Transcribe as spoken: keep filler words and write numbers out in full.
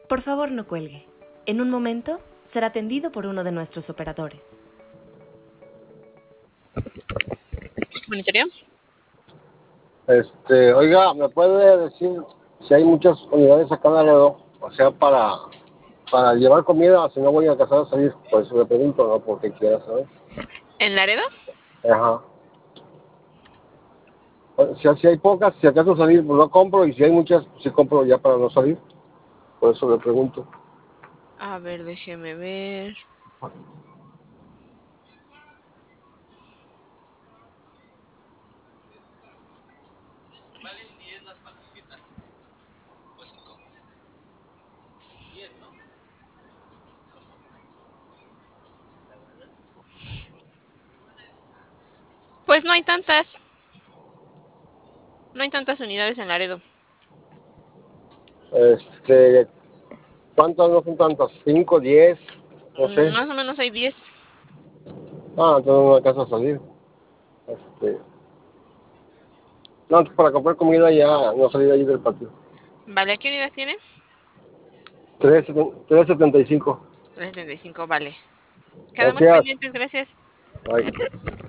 Por favor, no cuelgue. En un momento será atendido por uno de nuestros operadores. ¿Monitorio? Este, oiga, ¿me puede decir si hay muchas unidades acá en Laredo? O sea, para, para llevar comida, si no voy a alcanzar a salir. Por eso le pregunto, ¿no? Porque quiera saber. ¿En Laredo? Ajá. Si, si hay pocas, si acaso salir, pues no compro. Y si hay muchas, pues sí compro ya para no salir. Por eso le pregunto. A ver, déjeme ver. Pues no hay tantas. No hay tantas unidades en Laredo. Este, ¿cuántas no son tantas? ¿Cinco, diez? No Mm, sé. Más o menos hay diez. Ah, entonces no alcanza a salir. Este, no, entonces para comprar comida ya no salir ahí del patio. Vale, ¿qué unidad tiene? tres setenta y cinco. trescientos setenta y cinco, vale. Quedamos Gracias. pendientes, gracias. Bye.